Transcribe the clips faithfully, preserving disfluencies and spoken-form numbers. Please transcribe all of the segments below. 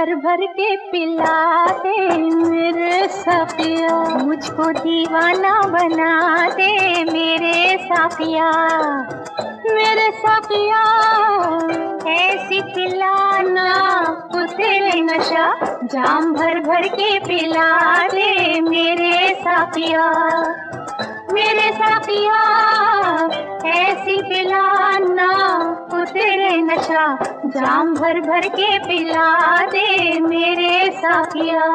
भर भर के पिला दे मेरे साथिया, मुझको दीवाना बना दे मेरे साथिया, मेरे साथिया। ऐसी पिलाना उतरे नशा, जाम भर भर के पिला दे मेरे साथिया, मेरे साथिया। ऐसी पिलाना उतरे नशा, जाम भर भर के पिला दे मेरे साथिया।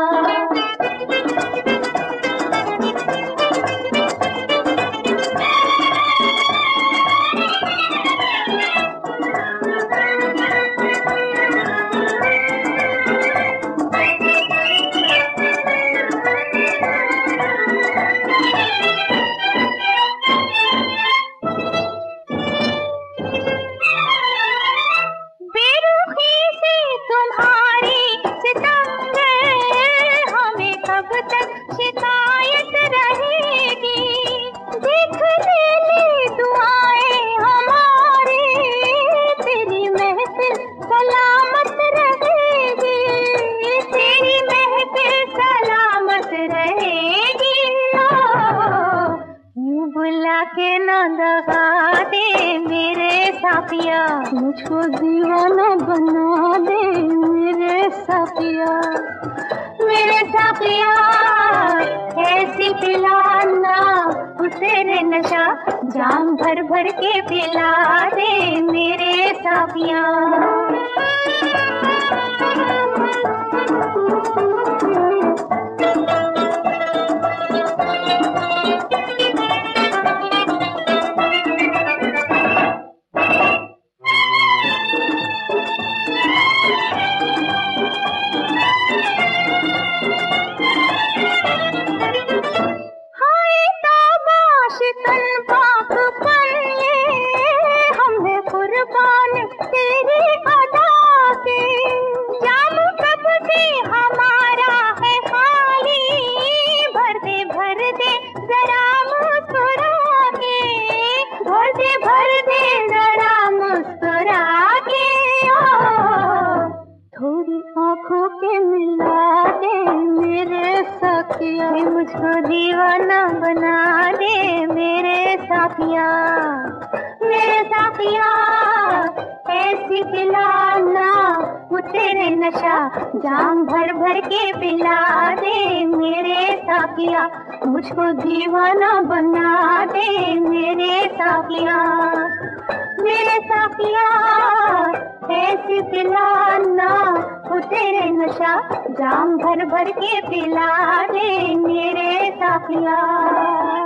शिकायत रहेगी, देख ले ले दुआएं हमारी, तेरी महफिल सलामत रहेगी, तेरी महफिल सलामत रहेगी। यूं बुला के न दगा दे मेरे साथिया, मुझको दीवाना बना दे मेरे साथिया, मेरे साथिया। ऐसी पिलाना उतरे नशा, जाम भर भर के पिला दे मेरे साथिया। आँखों के मिला दे मेरे साथिया, मुझको दीवाना बना दे मेरे साथिया, मेरे साथिया। ऐसी पिलाना उतरे नशा, जाम भर भर के पिला दे मेरे साथिया, मुझको दीवाना बना दे मेरे साथिया, मेरे साथिया। ऐसी पिलाना उतरे नशा, जाम भर भर के पिला दे मेरे साथिया।